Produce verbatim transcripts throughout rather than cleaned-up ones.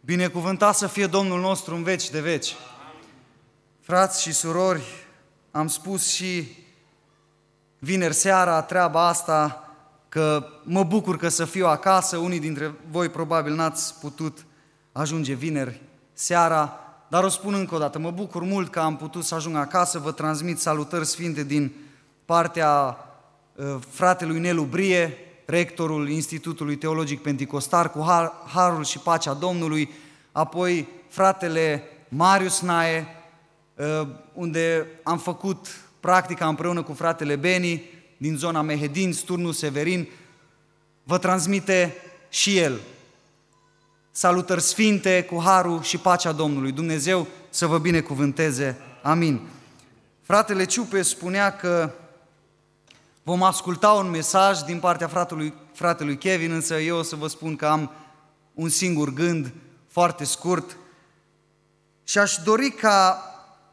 Binecuvântat să fie Domnul nostru în veci de veci. Frați și surori, am spus și vineri seara treaba asta, că mă bucur că să fiu acasă. Unii dintre voi probabil n-ați putut ajunge vineri seara, dar o spun încă o dată, mă bucur mult că am putut să ajung acasă. Vă transmit salutări sfinte din partea uh, fratelui Nelu Brie, rectorul Institutului Teologic Penticostal, cu har, harul și pacea Domnului, apoi fratele Marius Nae, unde am făcut practica împreună cu fratele Beni, din zona Mehedin, turnul Severin, vă transmite și el salutări sfinte cu harul și pacea Domnului. Dumnezeu să vă binecuvânteze. Amin. Fratele Ciupe spunea că vom asculta un mesaj din partea fratelui, fratelui Kevin, însă eu o să vă spun că am un singur gând foarte scurt și aș dori ca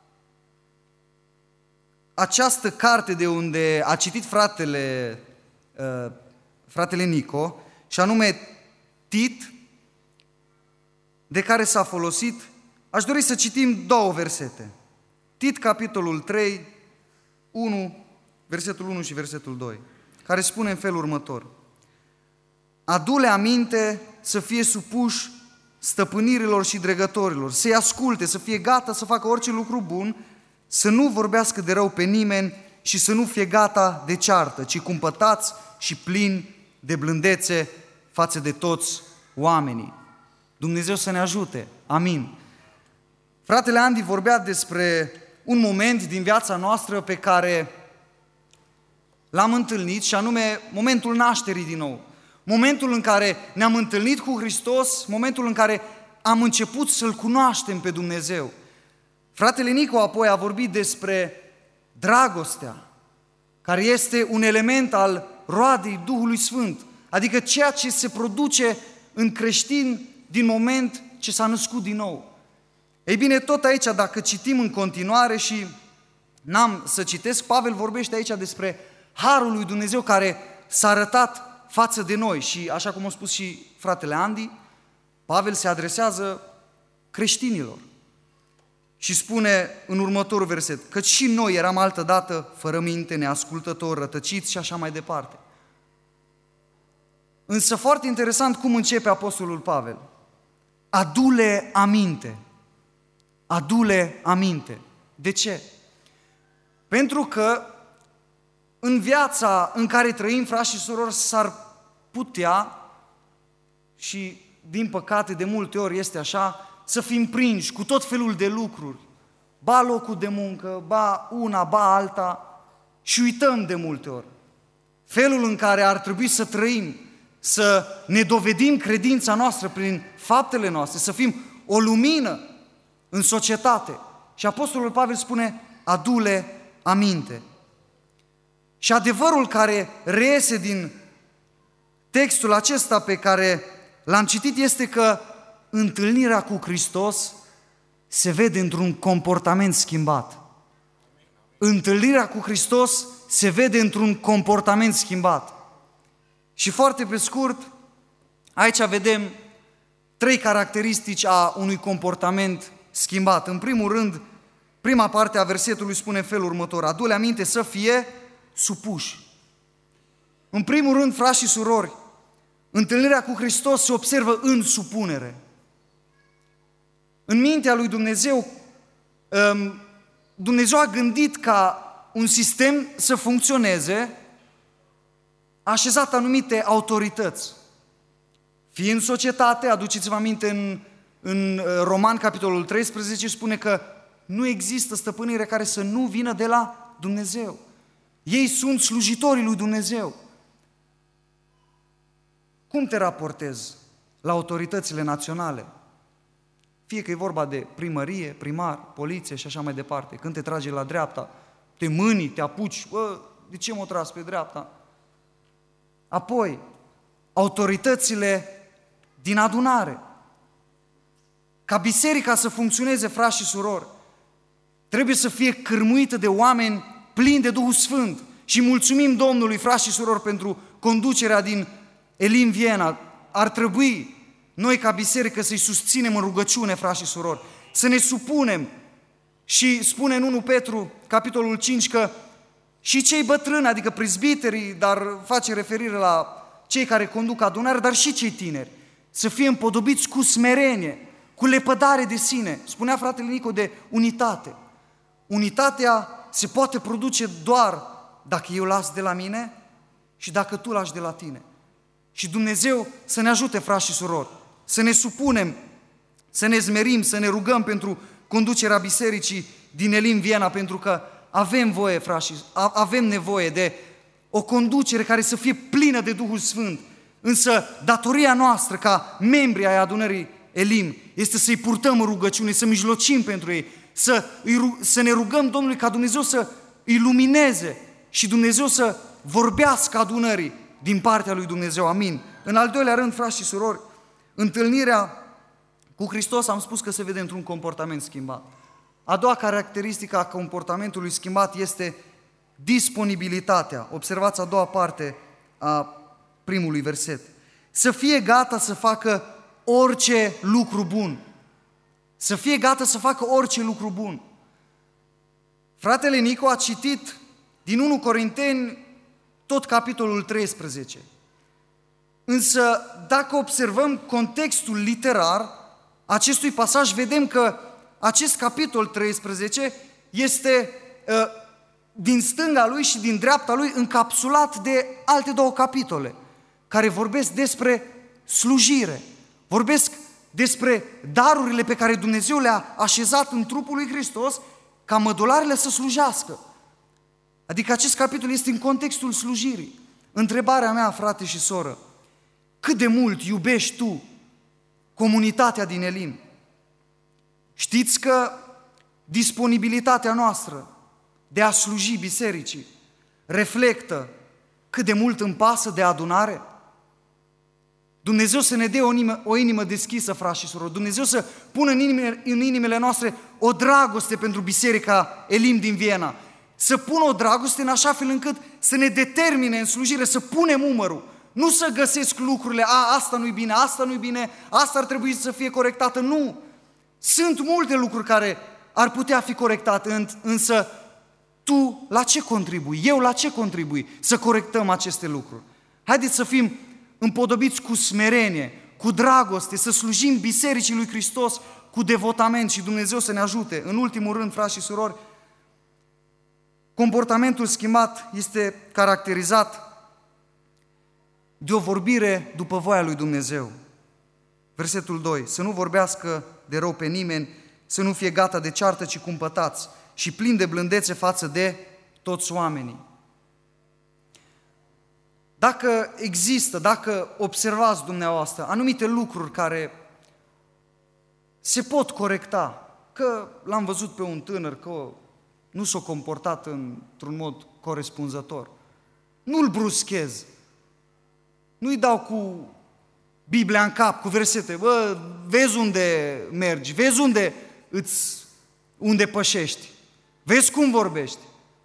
această carte de unde a citit fratele, uh, fratele Nico, și anume Tit, de care s-a folosit, aș dori să citim două versete. Tit, capitolul trei, unu, versetul unu și versetul doi, care spune în felul următor: adu-le aminte să fie supuși stăpânirilor și dregătorilor, să-i asculte, să fie gata să facă orice lucru bun, să nu vorbească de rău pe nimeni și să nu fie gata de ceartă, ci cumpătați și plini de blândețe față de toți oamenii. Dumnezeu să ne ajute. Amin. Fratele Andy vorbea despre un moment din viața noastră pe care l-am întâlnit, și anume momentul nașterii din nou. Momentul în care ne-am întâlnit cu Hristos, momentul în care am început să-L cunoaștem pe Dumnezeu. Fratele Nico apoi a vorbit despre dragostea, care este un element al roadei Duhului Sfânt, adică ceea ce se produce în creștin din moment ce s-a născut din nou. Ei bine, tot aici, dacă citim în continuare, și n-am să citesc, Pavel vorbește aici despre harul lui Dumnezeu care s-a arătat față de noi și, așa cum a spus și fratele Andy, Pavel se adresează creștinilor și spune în următorul verset: căci și noi eram altădată fără minte, neascultători, rătăciți și așa mai departe. Însă foarte interesant cum începe apostolul Pavel: adu-le aminte, adu-le aminte. De ce? Pentru că în viața în care trăim, frați și surori, s-ar putea, și din păcate de multe ori este așa, să fim prinși cu tot felul de lucruri, ba locul de muncă, ba una, ba alta, și uităm de multe ori felul în care ar trebui să trăim, să ne dovedim credința noastră prin faptele noastre, să fim o lumină în societate. Și apostolul Pavel spune: adu-le aminte. Și adevărul care reiese din textul acesta pe care l-am citit este că întâlnirea cu Hristos se vede într-un comportament schimbat. Întâlnirea cu Hristos se vede într-un comportament schimbat. Și foarte pe scurt, aici vedem trei caracteristici a unui comportament schimbat. În primul rând, prima parte a versetului spune în felul următor: adu-le aminte să fie supuși. În primul rând, frați și surori, întâlnirea cu Hristos se observă în supunere. În mintea lui Dumnezeu, Dumnezeu a gândit ca un sistem să funcționeze, a așezat anumite autorități. Fie în societate, aduceți-vă aminte în, în Roman, capitolul treisprezece, spune că nu există stăpânire care să nu vină de la Dumnezeu. Ei sunt slujitorii lui Dumnezeu. Cum te raportezi la autoritățile naționale? Fie că e vorba de primărie, primar, poliție și așa mai departe. Când te trage la dreapta, te mâni, te apuci: bă, de ce m-o tras pe dreapta? Apoi, autoritățile din adunare. Ca biserica să funcționeze, frați și surori, trebuie să fie cârmuită de oameni plini de Duhul Sfânt. Și mulțumim Domnului, frați și surori, pentru conducerea din Elim Viena. Ar trebui noi ca biserică să-i susținem în rugăciune, frați și surori, să ne supunem. Și spune în întâi Petru, capitolul cinci, că și cei bătrâni, adică prezbiterii, dar face referire la cei care conduc adunare, dar și cei tineri, să fie împodobiți cu smerenie, cu lepădare de sine. Spunea fratele Nico de unitate. Unitatea se poate produce doar dacă eu las de la mine și dacă tu lași de la tine. Și Dumnezeu să ne ajute, frați și surori, să ne supunem, să ne zmerim, să ne rugăm pentru conducerea bisericii din Elim Viena, pentru că avem voie, frați, avem nevoie de o conducere care să fie plină de Duhul Sfânt. Însă datoria noastră ca membri ai adunării Elim este să-i purtăm în rugăciune, să mijlocim pentru ei, să, îi, să ne rugăm Domnului ca Dumnezeu să îi lumineze și Dumnezeu să vorbească adunării din partea lui Dumnezeu. Amin. În al doilea rând, frați și surori, întâlnirea cu Hristos am spus că se vede într-un comportament schimbat. A doua caracteristică a comportamentului schimbat este disponibilitatea. Observați a doua parte a primului verset. Să fie gata să facă orice lucru bun. Să fie gata să facă orice lucru bun. Fratele Nico a citit din întâi Corinteni tot capitolul treisprezece. Însă, dacă observăm contextul literar acestui pasaj, vedem că acest capitol treisprezece este uh, din stânga lui și din dreapta lui încapsulat de alte două capitole care vorbesc despre slujire, vorbesc despre darurile pe care Dumnezeu le-a așezat în trupul lui Hristos ca mădularele să slujească. Adică acest capitol este în contextul slujirii. Întrebarea mea, frate și soră, cât de mult iubești tu comunitatea din Elim? Știți că disponibilitatea noastră de a sluji bisericii reflectă cât de mult îmi pasă de adunare? Dumnezeu să ne dea o inimă, o inimă deschisă, frați și surori. Dumnezeu să pună în inimile, în inimile noastre o dragoste pentru biserica Elim din Viena. Să pună o dragoste în așa fel încât să ne determine în slujire, să punem umărul. Nu să găsesc lucrurile, a, asta nu-i bine, asta nu-i bine, asta ar trebui să fie corectată. Nu! Sunt multe lucruri care ar putea fi corectate, însă tu la ce contribui? Eu la ce contribui să corectăm aceste lucruri? Haideți să fim împodobiți cu smerenie, cu dragoste, să slujim bisericii lui Hristos cu devotament și Dumnezeu să ne ajute. În ultimul rând, frați și surori, comportamentul schimbat este caracterizat de o vorbire după voia lui Dumnezeu. Versetul doi. Să nu vorbească de rău pe nimeni, să nu fie gata de ceartă, ci cumpătați și plin de blândețe față de toți oamenii. Dacă există, dacă observați dumneavoastră anumite lucruri care se pot corecta, că l-am văzut pe un tânăr că nu s-a comportat într-un mod corespunzător, nu-l bruschez, nu-i dau cu Biblia în cap, cu versete, bă, vezi unde mergi, vezi unde, îți, unde pășești, vezi cum vorbești.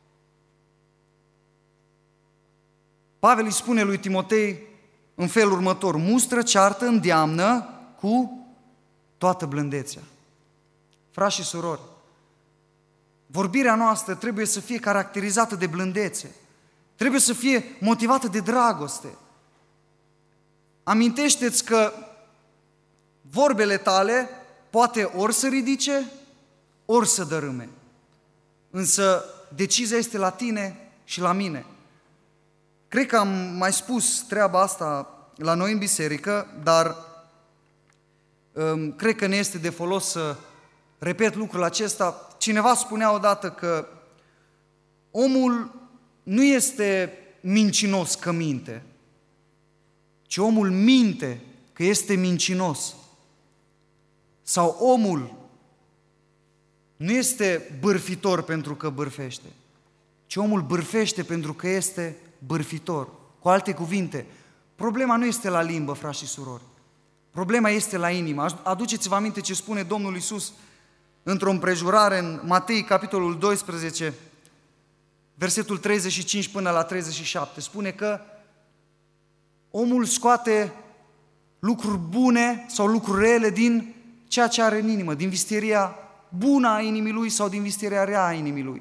Pavel îi spune lui Timotei în felul următor: mustră, ceartă, îndeamnă cu toată blândețea. Frați și surori, vorbirea noastră trebuie să fie caracterizată de blândețe, trebuie să fie motivată de dragoste. Amintește-ți că vorbele tale poate ori să ridice, ori să dărâme. Însă decizia este la tine și la mine. Cred că am mai spus treaba asta la noi în biserică, dar um, cred că ne este de folos să repet lucrul acesta. Cineva spunea odată că omul nu este mincinos că minte, ci omul minte că este mincinos. Sau omul nu este bârfitor pentru că bârfește, ci omul bârfește pentru că este bârfitor. Cu alte cuvinte, problema nu este la limbă, frați și surori. Problema este la inimă. Aduceți-vă aminte ce spune Domnul Iisus într-o împrejurare în Matei, capitolul doisprezece, versetul treizeci și cinci până la treizeci și șapte. Spune că omul scoate lucruri bune sau lucruri rele din ceea ce are în inimă, din vistieria bună a inimii lui sau din vistieria rea a inimii lui.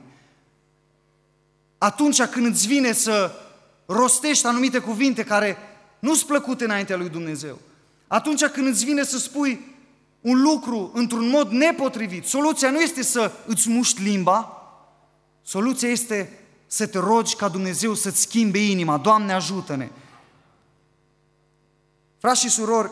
Atunci când îți vine să rostești anumite cuvinte care nu-ți plăcute înaintea lui Dumnezeu, atunci când îți vine să spui un lucru într-un mod nepotrivit, soluția nu este să îți muști limba, soluția este să te rogi ca Dumnezeu să-ți schimbe inima. Doamne, ajută-ne! Frați și surori,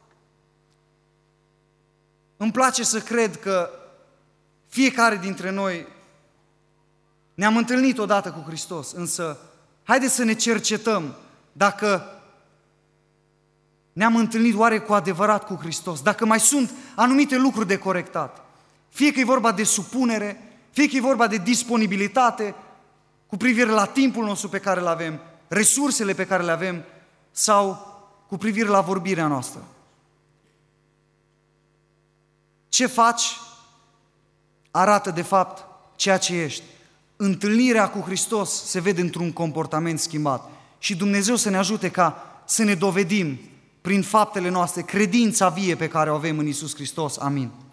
îmi place să cred că fiecare dintre noi ne-am întâlnit odată cu Hristos, însă haideți să ne cercetăm dacă ne-am întâlnit oare cu adevărat cu Hristos, dacă mai sunt anumite lucruri de corectat. Fie că e vorba de supunere, fie că e vorba de disponibilitate cu privire la timpul nostru pe care îl avem, resursele pe care le avem sau cu privire la vorbirea noastră. Ce faci arată de fapt ceea ce ești. Întâlnirea cu Hristos se vede într-un comportament schimbat și Dumnezeu să ne ajute ca să ne dovedim prin faptele noastre credința vie pe care o avem în Iisus Hristos. Amin.